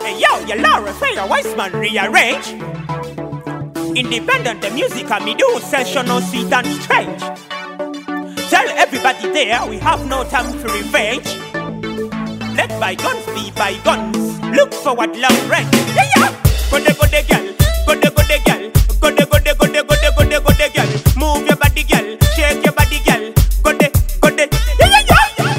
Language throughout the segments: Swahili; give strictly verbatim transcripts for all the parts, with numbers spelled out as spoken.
Hey yo, your Laura Fair Weissman rearrange. Independent the music and me do sessional sweet and strange. Tell everybody there we have no time for revenge. Let bygones be bygones. Look for what love brings. Yeah yeah. Go de go de girl, go de go de girl, go de go de go de go de go de go de girl. Move your body girl, shake your body girl. Go de go de. Yeah yeah yeah.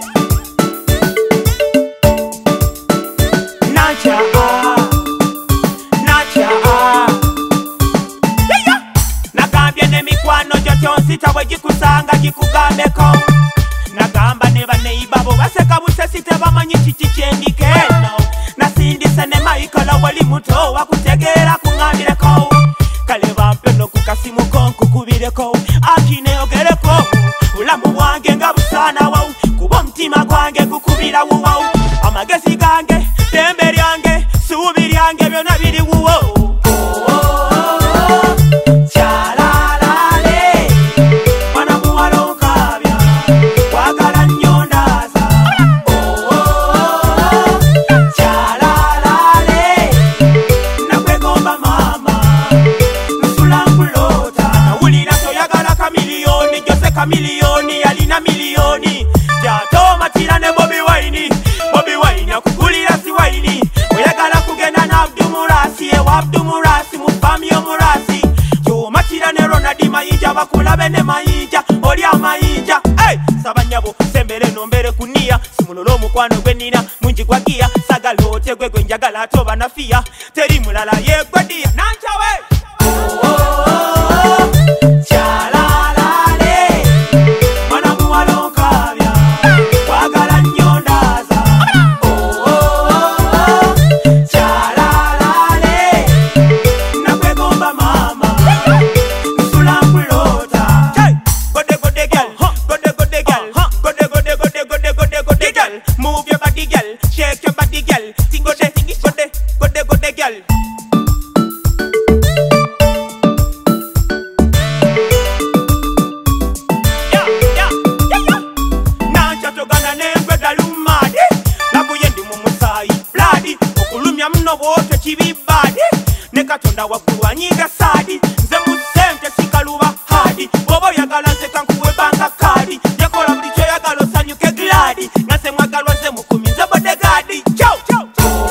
Nacha ah, nacha ah. Yeah yeah. Nakambia ne mikwano jotonsi tawe jikusanga jikugambeko. Nagamba ne baneiba bo baseka busesi tebamanyi kiki kyendikeno. Nasindise ne maikola wali muto wakutegeera kuŋŋambireko. Kale bampeno ku kasimu ko nkukubireko akine ogereko. Bulamu bwange nga busaana wawu kuba omutima gwange gukubira wuwawu. Amagezi gange ddembe lyange ssuubi lyange byonna biri wuwo. Milioni yalina milioni jato matira ne Bobi Wine. Bobi Wine akugulira si wine. Oyagala kugenda na Abdu Murasi e Abdu Murasi mufami omurasi. Jo matira ne Ronald Mayinja bakulabe ne Mayinja oli amayinja. Hey sabanyabo sembere nombere kunia simulolo mukwano gwenina munji gwagia sagala otegwe gwenjagala atoba nafia teri mulala yegwadia nanchawe. Oh, oh, oh, chala wote kibibadi nekatonda wakuwanyiga sadi nze musente sikaluba hadi bobo yagala nze kankuwe banka kadi yakola buli kyoyagala osanyuke gladi nase mwagalwa nze mukumi nze bodegadi ciao ciao.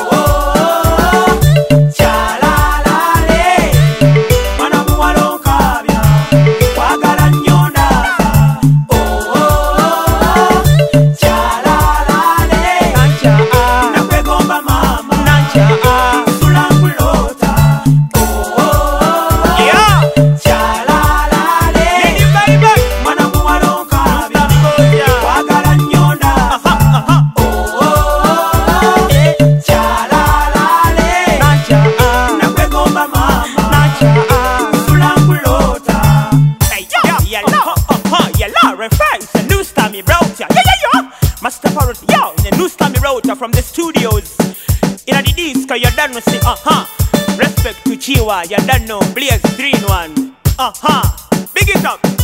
Master Parrot, yo, in the new Stammy Router from the studios. In the disc, you done no see, uh-huh. Respect to Chiwa, you done no Blaze Green one. Uh-huh. Big it up.